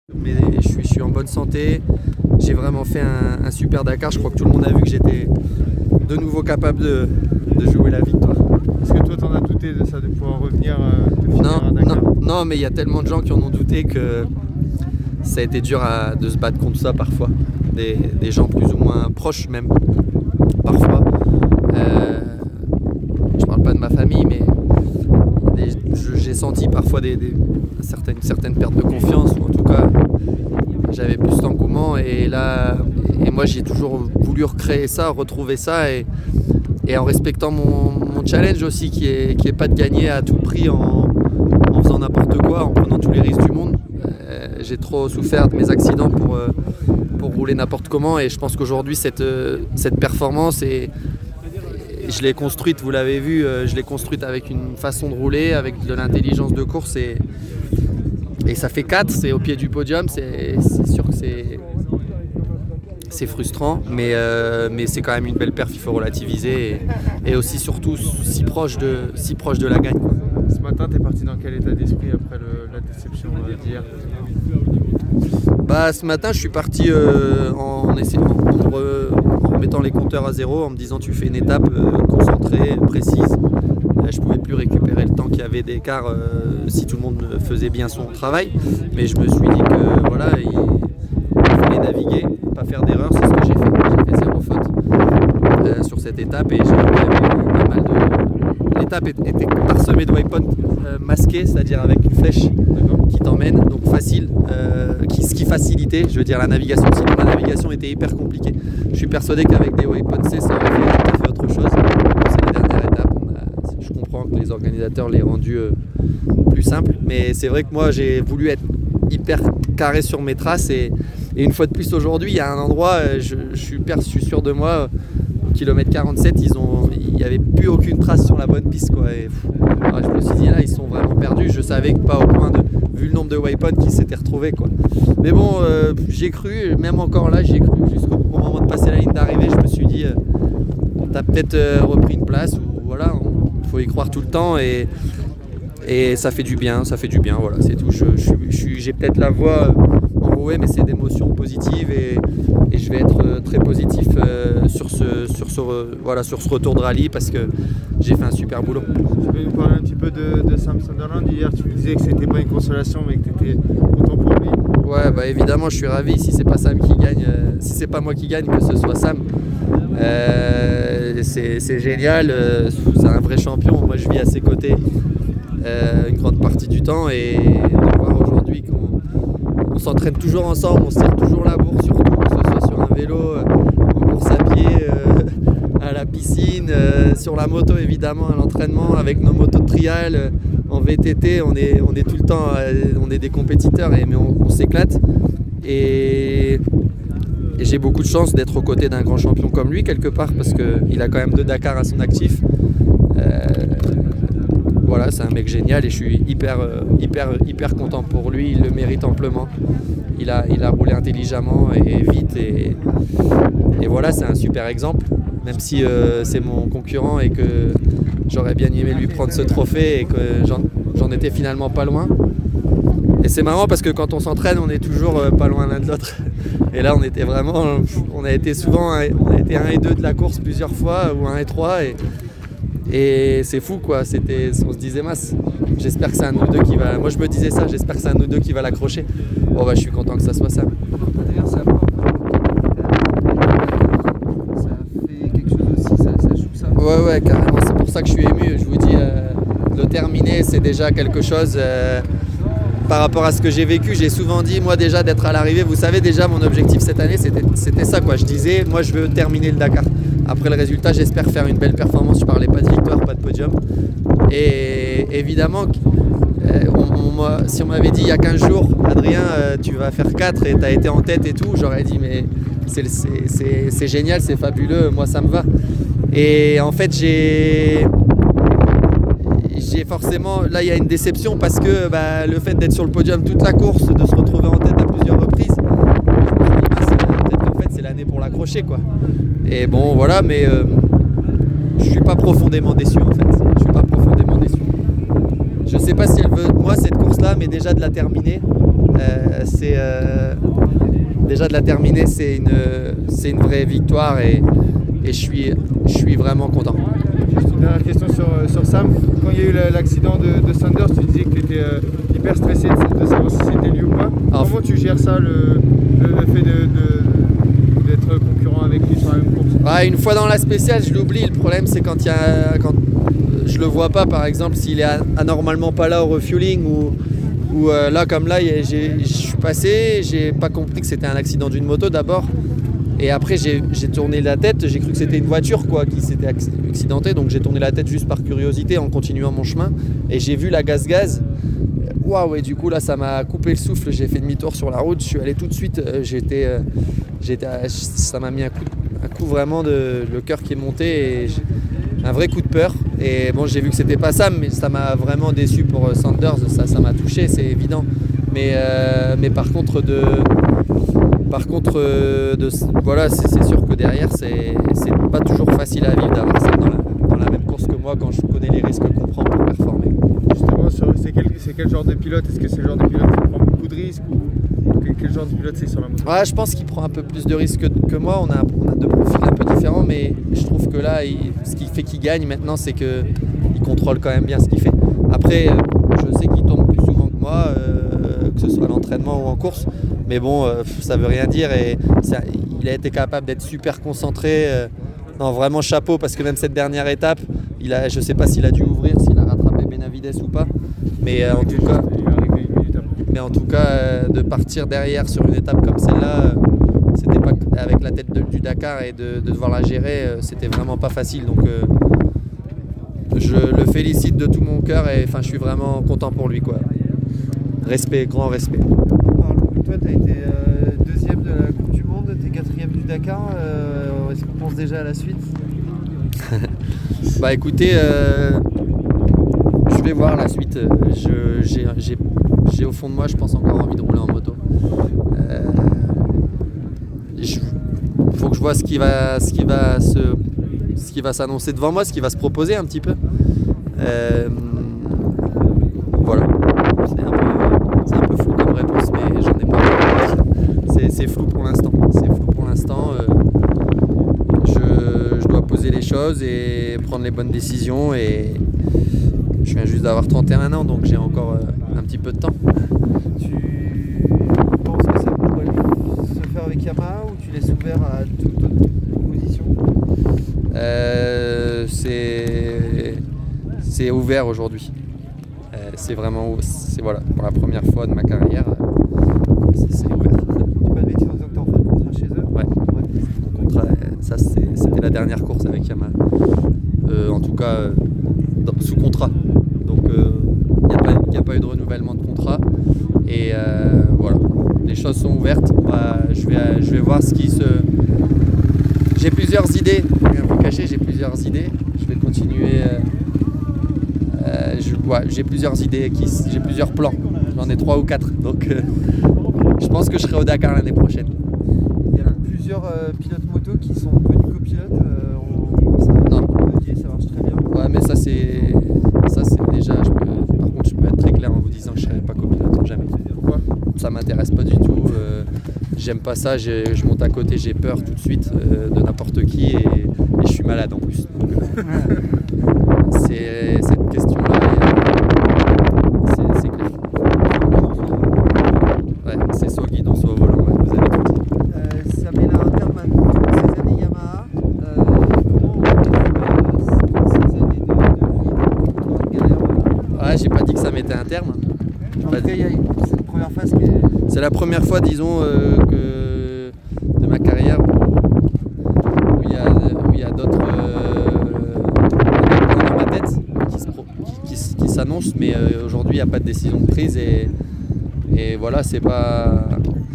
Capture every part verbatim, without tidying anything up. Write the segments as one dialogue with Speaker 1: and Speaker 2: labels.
Speaker 1: Mais je suis, je suis en bonne santé, j'ai vraiment fait un, un super Dakar, je crois que tout le monde a vu que j'étais de nouveau capable de, de jouer la victoire.
Speaker 2: Est-ce que toi t'en as douté de ça, de pouvoir revenir, de finir
Speaker 1: non,
Speaker 2: à Dakar?
Speaker 1: non, non, mais il y a tellement de gens qui en ont douté que ça a été dur à, de se battre contre ça parfois. Des, des gens plus ou moins proches même, parfois. Euh, je parle pas de ma famille, mais des, je, j'ai senti parfois des, des, certaines, certaines pertes de confiance, ou en tout cas j'avais plus d'engouement, et là, et moi j'ai toujours voulu recréer ça, retrouver ça, et, et en respectant mon, mon challenge aussi, qui est, qui est pas de gagner à tout prix en, en faisant n'importe quoi, en prenant tous les risques du monde. Euh, j'ai trop souffert de mes accidents pour, euh, pour rouler n'importe comment, et je pense qu'aujourd'hui cette, euh, cette performance, et, et je l'ai construite, vous l'avez vu, euh, je l'ai construite avec une façon de rouler, avec de l'intelligence de course, et, et ça fait quatre, c'est au pied du podium, c'est, c'est sûr que c'est, c'est frustrant, mais, euh, mais c'est quand même une belle perf, il faut relativiser, et, et aussi surtout si proche de, si proche de la gagne.
Speaker 2: Ce matin, t'es parti dans quel état d'esprit après le, la déception d'hier?
Speaker 1: Bah, ce matin, je suis parti euh, en, essayant, en, re, en remettant les compteurs à zéro, en me disant tu fais une étape euh, concentrée, précise. Euh, je ne pouvais plus récupérer le temps qu'il y avait d'écart euh, si tout le monde faisait bien son travail. Mais je me suis dit que voilà, il, il fallait naviguer, pas faire d'erreur, c'est ce que j'ai fait. J'ai fait zéro faute euh, sur cette étape, et j'ai vu qu'il y avait pas mal de... L'étape était parsemée de waypoints euh, masqués, c'est-à-dire avec une flèche qui t'emmène, donc facile, euh, qui, ce qui facilitait, je veux dire, la navigation. Sinon la navigation était hyper compliquée. Je suis persuadé qu'avec des waypoints C, ça aurait fait tout à fait autre chose. C'est la dernière étape. On a, je comprends que les organisateurs l'aient rendu euh, plus simple, mais c'est vrai que moi j'ai voulu être hyper carré sur mes traces, et, et une fois de plus aujourd'hui, il y a un endroit, je, je, suis, je suis sûr de moi, au kilomètre quarante-sept, ils ont, il n'y avait plus aucune trace sur la bonne piste, quoi. Et, pff, ouais, je me suis dit là, ils sont vraiment perdus. Je savais que pas au point de, vu le nombre de waypoints qui s'étaient retrouvés, quoi. Mais bon, euh, j'ai cru, même encore là, j'ai cru jusqu'au moment de passer la ligne d'arrivée. Je me suis dit, euh, t'as peut-être euh, repris une place, ou voilà, il faut y croire tout le temps, et, et ça fait du bien, ça fait du bien, voilà, c'est tout. Je, je, je, j'ai peut-être la voix enrouée, mais c'est d'émotions positives, et, et je vais être très positif euh, sur, ce, sur, ce, voilà, sur ce retour de rallye, parce que j'ai fait un super boulot.
Speaker 2: Tu peux nous parler un petit peu de, de Sam Sunderland? Hier, tu me disais que c'était pas une consolation, mais que tu étais content pour lui.
Speaker 1: Ouais, bah évidemment, je suis ravi. Si c'est pas Sam qui gagne, euh, si c'est pas moi qui gagne, que ce soit Sam. Euh, c'est, c'est génial. Euh, c'est un vrai champion. Moi, je vis à ses côtés euh, une grande partie du temps, et de voir aujourd'hui qu'on on s'entraîne toujours ensemble, on se tire toujours la bourre, surtout que ce soit sur un vélo, euh, en course à pied, euh, à la piscine, euh, sur la moto évidemment, à l'entraînement, avec nos motos de trial, euh, en V T T, on est, on est tout le temps, euh, on est des compétiteurs, et, mais on, on s'éclate. Et, et j'ai beaucoup de chance d'être aux côtés d'un grand champion comme lui, quelque part, parce qu'il a quand même deux Dakar à son actif. Euh, Voilà, c'est un mec génial, et je suis hyper, hyper, hyper content pour lui. Il le mérite amplement. Il a, il a roulé intelligemment et vite, et, et voilà, c'est un super exemple. Même si euh, c'est mon concurrent, et que j'aurais bien aimé lui prendre ce trophée, et que j'en, j'en étais finalement pas loin. Et c'est marrant parce que quand on s'entraîne, on est toujours euh, pas loin l'un de l'autre. Et là, on était vraiment, on a été souvent, on a été un et deux de la course plusieurs fois, ou un et trois. Et, Et c'est fou, quoi. C'était, on se disait masse. J'espère que c'est un de nous deux qui va. Moi je me disais ça, j'espère que c'est un de nous deux qui va l'accrocher. Bon bah je suis content que ça soit ça.
Speaker 3: D'ailleurs ça apporte ça fait quelque chose aussi, ça, ça joue ça.
Speaker 1: Ouais ouais carrément, c'est pour ça que je suis ému. Je vous dis, euh, le terminer, c'est déjà quelque chose. Euh, par rapport à ce que j'ai vécu, j'ai souvent dit, moi déjà d'être à l'arrivée, vous savez déjà mon objectif cette année c'était, c'était ça, quoi. Je disais, moi je veux terminer le Dakar. Après le résultat, j'espère faire une belle performance. Je parlais pas de victoire, pas de podium. Et évidemment, euh, on, on, moi, si on m'avait dit il y a quinze jours, Adrien, euh, tu vas faire quatre et tu as été en tête et tout, j'aurais dit mais c'est, c'est, c'est, c'est génial, c'est fabuleux, moi ça me va. Et en fait, j'ai, j'ai forcément, là il y a une déception, parce que bah, le fait d'être sur le podium toute la course, de se retrouver en tête à plusieurs reprises, peut-être qu'en fait c'est l'année pour l'accrocher, quoi. Et bon voilà, mais euh, je suis pas profondément déçu en fait. Je suis pas profondément déçu. Je sais pas si elle veut de moi cette course là, mais déjà de la terminer, Euh, c'est, euh, déjà de la terminer, c'est une, c'est une vraie victoire et, et je, suis, je suis vraiment content.
Speaker 2: Juste une dernière question sur, sur Sam. Quand il y a eu l'accident de, de Sanders, tu disais que tu étais euh, hyper stressé de, de savoir si c'était lui ou pas.
Speaker 1: Alors,
Speaker 2: comment tu gères ça, le, le, le fait de, de, d'être concurrent avec lui sur la même course?
Speaker 1: Ouais, une fois dans la spéciale, je l'oublie. Le problème, c'est quand, il y a, quand je le vois pas, par exemple, s'il est anormalement pas là au refueling ou, ou euh, là, comme là, je suis passé, j'ai pas compris que c'était un accident d'une moto d'abord. Et après, j'ai, j'ai tourné la tête, j'ai cru que c'était une voiture quoi, qui s'était accidentée. Donc, j'ai tourné la tête juste par curiosité en continuant mon chemin. Et j'ai vu la gaz-gaz. Waouh, et du coup, là, ça m'a coupé le souffle. J'ai fait demi-tour sur la route. Je suis allé tout de suite. J'étais, euh, j'étais, ça m'a mis un coup, un coup vraiment de le cœur qui est monté. Et un vrai coup de peur. Et bon, j'ai vu que c'était pas ça, mais ça m'a vraiment déçu pour Sanders. Ça, ça m'a touché, c'est évident. Mais, euh, mais par contre, de. Par contre, euh, de, voilà, c'est, c'est sûr que derrière, c'est, c'est pas toujours facile à vivre d'avoir ça dans la, dans la même course que moi quand je connais les risques qu'on prend pour performer.
Speaker 2: Justement, sur, c'est, quel, c'est quel genre de pilote? Est-ce que c'est le genre de pilote qui prend beaucoup de risques ou quel, quel genre de pilote c'est sur la moto?
Speaker 1: Ouais, je pense qu'il prend un peu plus de risques que, que moi. On a, on a deux profils un peu différents, mais je trouve que là, il, ce qui fait qu'il gagne maintenant, c'est qu'il contrôle quand même bien ce qu'il fait. Après, je sais qu'il tombe plus souvent que moi, euh, que ce soit à l'entraînement ou en course. Mais bon, euh, ça veut rien dire et ça, il a été capable d'être super concentré. Euh, non, vraiment chapeau parce que même cette dernière étape, il a, je ne sais pas s'il a dû ouvrir, s'il a rattrapé Benavides ou pas. Mais euh, en tout cas, mais en tout cas euh, de partir derrière sur une étape comme celle-là, euh, c'était pas avec la tête de, du Dakar et de, de devoir la gérer, euh, c'était vraiment pas facile. Donc euh, je le félicite de tout mon cœur et enfin je suis vraiment content pour lui quoi. Respect, grand respect.
Speaker 3: Toi, tu as été euh, deuxième de la Coupe du Monde, tu es quatrième du Dakar. Euh, est-ce qu'on pense déjà à la suite?
Speaker 1: Bah écoutez, euh, je vais voir la suite. Je, j'ai, j'ai, j'ai au fond de moi, je pense encore envie de rouler en moto. Euh, il faut que je vois ce qui va, ce qui va se, ce qui va s'annoncer devant moi, ce qui va se proposer un petit peu. Euh, voilà. C'est un peu, c'est un peu flou comme réponse, mais j'en ai pas. C'est, c'est flou pour l'instant. C'est flou pour l'instant. Euh, je, je dois poser les choses et prendre les bonnes décisions. Et je viens juste d'avoir trente et un ans, donc j'ai encore euh, un petit peu de temps.
Speaker 3: Tu penses que ça pourrait se faire avec Yamaha ou tu laisses ouvert à toute autre position?
Speaker 1: euh, c'est, c'est ouvert aujourd'hui. Euh, c'est vraiment, c'est, voilà, pour la première fois de ma carrière, c'est, c'est ouvert.
Speaker 3: Pas de bêtises en disant que tu es en fin de contrat chez eux?
Speaker 1: Ouais. ouais. Mon contrat, ça c'est, c'était la dernière course avec Yamaha. Euh, en tout cas, euh, dans, sous contrat. Donc il euh, n'y a, a pas eu de renouvellement de contrat. Et euh, voilà, les choses sont ouvertes. Bah, je, vais, je vais voir ce qui se. J'ai plusieurs idées. Je vais vous cacher, j'ai plusieurs idées. Je vais continuer. Euh, euh, je, ouais, j'ai plusieurs idées, qui, j'ai plusieurs plans. J'en ai trois ou quatre. Donc euh, je pense que je serai au Dakar l'année prochaine.
Speaker 3: Il y a plusieurs euh, pilotes moto qui sont devenus copilotes. Euh, on, ça,
Speaker 1: non.
Speaker 3: Ça marche très bien.
Speaker 1: Ouais, mais ça c'est, ça c'est déjà. Je peux, par contre, je peux être très clair en vous disant que je ne serai pas copilote jamais.
Speaker 2: Pourquoi?
Speaker 1: Ça m'intéresse pas du tout. Euh, j'aime pas ça. J'ai, je monte à côté, j'ai peur tout de suite euh, de n'importe qui et, et je suis malade en plus. Donc, euh, c'est cette question-là. C'est, c'est clair. Ouais, c'est soit au guidon, soit au volant. Ouais, vous avez tout dit.
Speaker 3: Euh, ça met là un terme à toutes ces années Yamaha. Euh, comment on prendre ces années de, de, de galère?
Speaker 1: Ouais, j'ai pas dit que ça mettait un terme.
Speaker 3: En tout cas, il y a cette première phase qui est...
Speaker 1: C'est la première fois, disons, euh, que de ma carrière où il y a, où il y a d'autres, euh, d'autres dans ma tête qui, se pro, qui, qui, qui s'annoncent, mais euh, aujourd'hui il n'y a pas de décision de prise et, et voilà, c'est pas,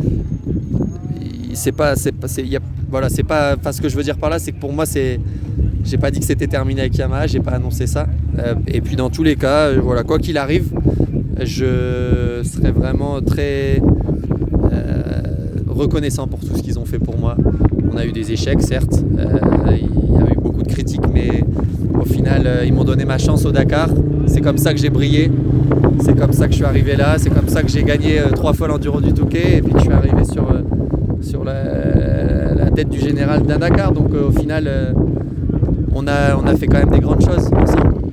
Speaker 1: c'est pas, c'est pas, c'est, y a, voilà, c'est pas, enfin ce que je veux dire par là, c'est que pour moi c'est, j'ai pas dit que c'était terminé avec Yamaha, j'ai pas annoncé ça, euh, et puis dans tous les cas, euh, voilà, quoi qu'il arrive. Je serais vraiment très euh, reconnaissant pour tout ce qu'ils ont fait pour moi. On a eu des échecs, certes. Euh, il y a eu beaucoup de critiques, mais au final, euh, ils m'ont donné ma chance au Dakar. C'est comme ça que j'ai brillé. C'est comme ça que je suis arrivé là. C'est comme ça que j'ai gagné euh, trois fois l'enduro du Touquet. Et puis que je suis arrivé sur, euh, sur la, la tête du général d'un Dakar. Donc euh, au final, euh, on, a, on a fait quand même des grandes choses ensemble.